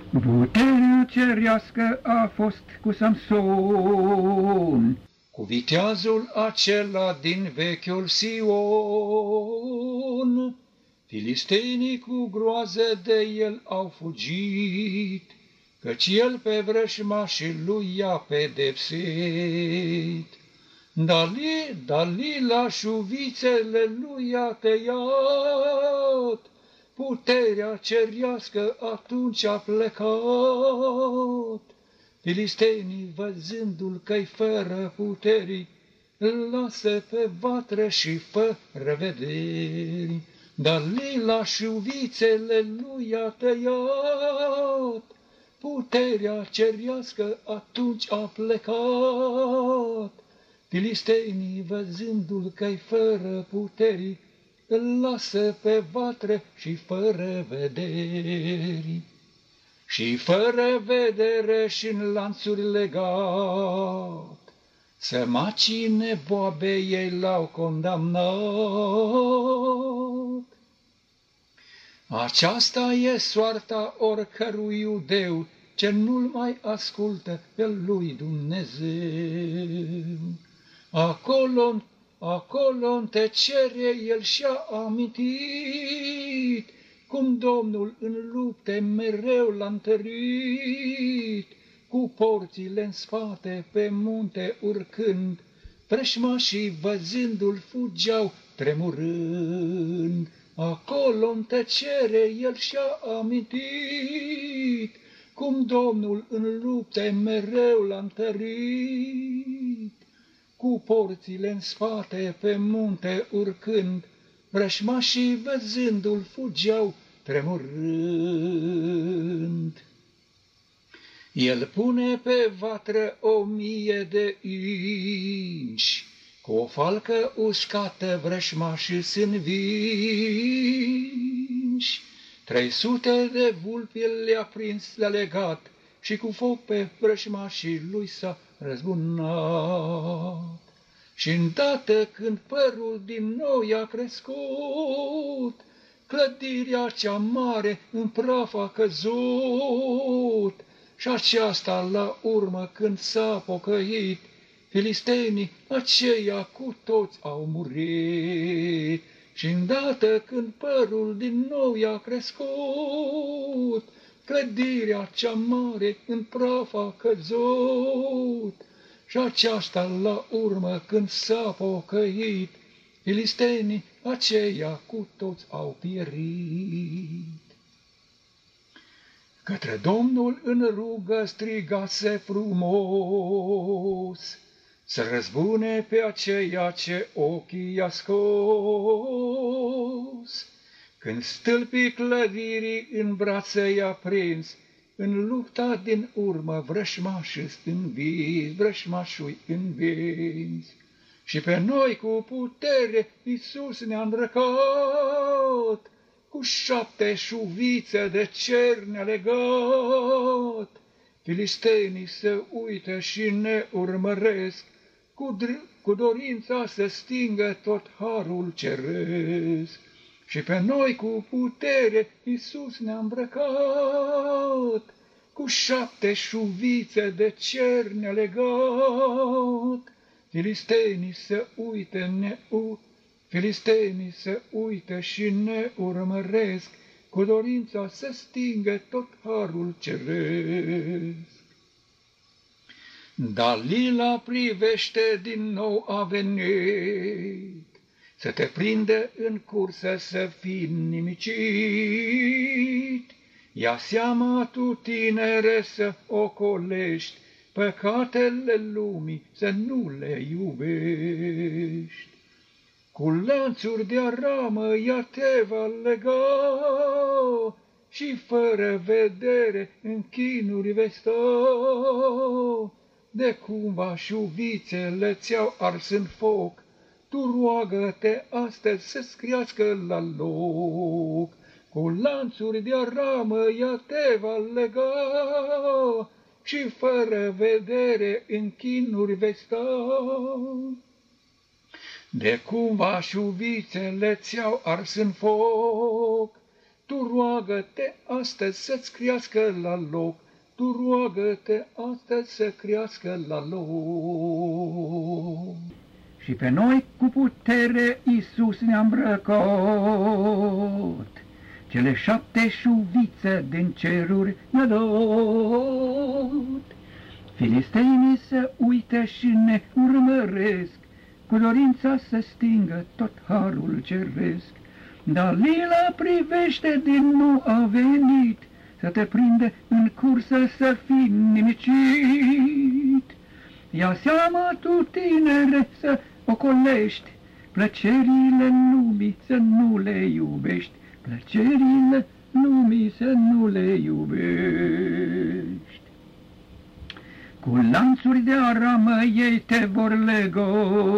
Puterea cerească a fost cu Samson, cu viteazul acela din vechiul Sion. Filistenii cu groază de el au fugit, căci el pe vrăjmașii lui i-a pedepsit. Dalila șuvițele lui a tăiat, puterea cerească atunci a plecat. Filistenii, văzându-l că-i fără puterii, îl lasă pe vatră și fără vederi. Dalila șuvițele lui a tăiat, puterea cerească atunci a plecat. Filistenii, văzându-l că-i fără puterii, îl lasă pe vatră și fără vederi. Și fără vedere și în lanțuri legat, să macine boabe ei l-au condamnat. Aceasta e soarta oricărui iudeu ce nu-l mai ascultă pe lui Dumnezeu. Acolo în tăcere el și-a amintit, cum Domnul în lupte mereu l-a întărit, cu porțile în spate pe munte urcând, vrăjmașii văzându-l fugeau tremurând. Acolo în tăcere el și-a amintit, cum Domnul în lupte mereu l-a întărit, cu porțile în spate pe munte urcând, vrăjmașii văzându-l fugeau tremurând. El pune pe vatră 1000 de inși, cu o falcă uscată vrăjmașii sunt vinși. 300 de vulpi le-a prins, le-a legat și cu foc pe vrăjmașii lui s-a răzbunat. Și îndată când părul din nou i-a crescut, clădirea cea mare în praf a căzut. Și aceasta la urmă când s-a pocăit, filistenii aceia cu toți au murit. Și îndată când părul din nou i-a crescut, clădirea cea mare în praf a căzut. Și aceasta la urmă când s-a pocăit, filistenii aceia cu toți au pierit. Către Domnul în rugă strigase frumos, să răzbune pe aceia ce ochii i-a scos. Când stâlpii clădirii în brațe i-a prins, în lupta din urmă vrăjmașii învinși, vrăjmașii învinși. Și pe noi cu putere Iisus ne-a îmbrăcat, cu 7 șuvițe de cer ne-a legat. Filistenii se uită și ne urmăresc, cu dorința să stingă tot harul ceresc. Și pe noi cu putere Iisus ne-a îmbrăcat, cu 7 șuvițe de cer ne-a legat. Filistenii se uită și ne urmăresc, cu dorința să stingă tot harul ceresc. Dalila privește din nou a venit, să te prinde în cursă să fii nimicit. Ia seama tu, tinere, să ocolești păcatele lumii, să nu le iubești. Cu lanțuri de aramă ea te va lega și fără vedere în chinuri vei sta. De cumva șuvițele ți-au ars în foc, tu roagă-te astăzi să-ți crească la loc. Cu lanțuri de aramă ea te va lega și fără vedere în chinuri vei sta. De cumva șuvițele ți-au ars în foc, Tu roagă-te astăzi să-ți crească la loc, tu roagă-te astăzi să crească la loc. Și pe noi cu putere Iisus ne-a îmbrăcat, cele 7 șuvițe din ceruri ne-a dat. Filisteinii să uite și ne urmăresc, cu dorința să stingă tot harul ceresc. Dalila privește din nou a venit, să te prinde în cursă să fii nimicit. Ia seama tu, tinere, să ocolești, plăcerile lumii să nu le iubești, plăcerile lumii să nu le iubești. Cu lanțuri de aramă ei te vor lega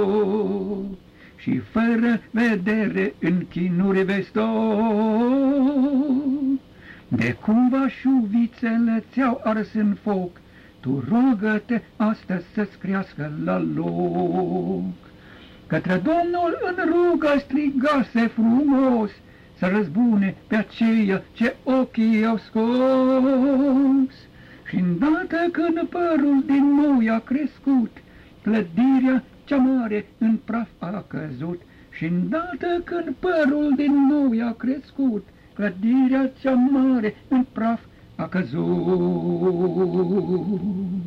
și fără vedere în chinuri vei sta. De cumva șuvițele ți-au ars în foc, tu rogă-te astăzi să-ți crească la loc. Către Domnul în rugă strigase frumos, să răzbune pe aceia ce ochii au scos. Și îndată când părul din nou i-a crescut, clădirea cea mare în praf a căzut. Și îndată când părul din nou i-a crescut, clădirea cea mare în praf a căzut.